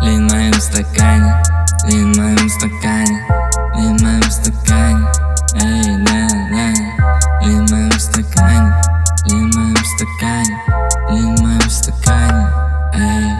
лин в моем стакане, лин в моем стакане, лин в моем стакане, эй, да, лин в моем стакане, лин в моем стакане, лин в моем стакане, эй.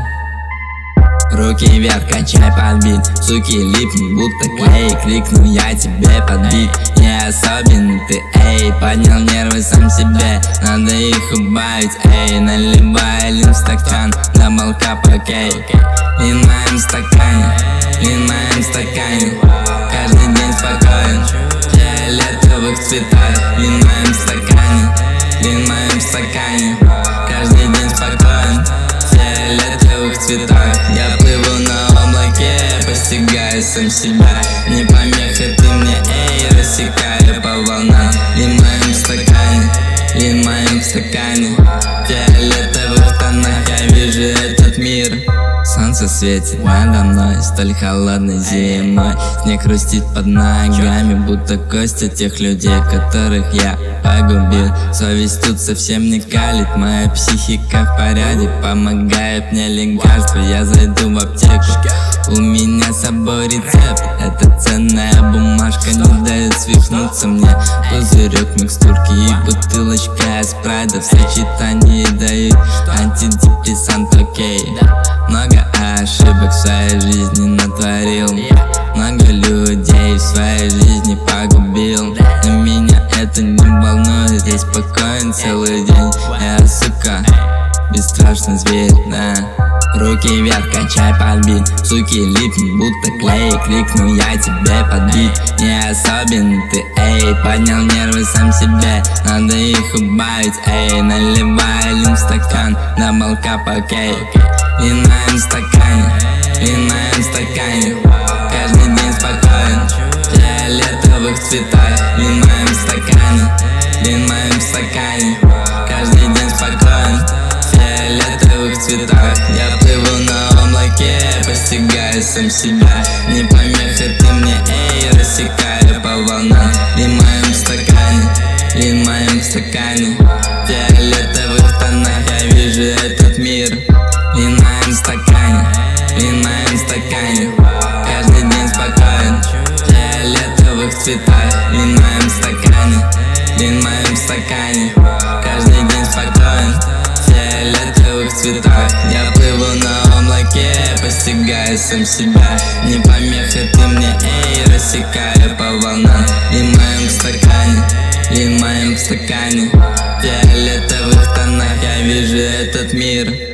Руки вверх, качай под бит, суки липнут, будто клей. Крикну я тебе под бит, не особенный ты, эй. Поднял нервы сам себе, надо их убавить, эй. Наливай лин в стакан, дабл кап, окей. Лин в моем стакане, лин в моем стакане, каждый день спокоен, в фиолетовых цветах. Лин в моем стакане, лин в моем стакане, каждый день спокоен, в фиолетовых цветах. Я плыву на облаке, постигаю сам себя. Не помеха ты мне, эй, рассекаю по волнам. Лин в моем стакане, лин в моем стакане, в фиолетовых тонах я вижу этот мир. Солнце светит надо мной столь холодной зимой. Снег хрустит под ногами, будто кости тех людей, которых я погубил. Совесть тут совсем не калит, моя психика в порядке. Помогает мне лекарство, я зайду в аптеку. У меня с собой рецепт, это ценная бумажка, не дает свихнуться мне. Пузырек микстурки и бутылочка спрайта в сочетании дают антидепрессант, окей. Много ошибок в своей жизни натворил, много людей в своей жизни погубил. Но меня это не волнует, я спокоен целый день. Я, сука, бесстрашный зверь, да. Руки вверх, качай под бит, суки липнут, будто клей. Крикну я тебе под бит, не особенный ты, эй. Поднял нервы сам себе, надо их убавить, эй. Наливай лин в стакан, дабл кап, окей. Лин в моем стакане, лин в моем стакане, каждый день спокоен, в фиолетовых цветах. Лин в моем стакане, лин в моем стакане, каждый день спокоен, в фиолетовых цветах. Я плыву на облаке, постигаю сам себя. Не помеха ты мне, эй, рассекаю по волнам. Лин в моем стакане, лин в моем стакане, в фиолетовых тонах я вижу этот мир. Лин в моем стакане, лин в моем стакане, каждый день спокоен, в фиолетовых цветах. Лин в моем стакане, лин в моем стакане, каждый день спокоен, в фиолетовых цветах. Я плыву на облаке, постигаю сам себя. Не помеха ты мне, эй, рассекаю по волнам. Лин в моем стакане, лин в моем стакане, в фиолетовых тонах я вижу этот мир.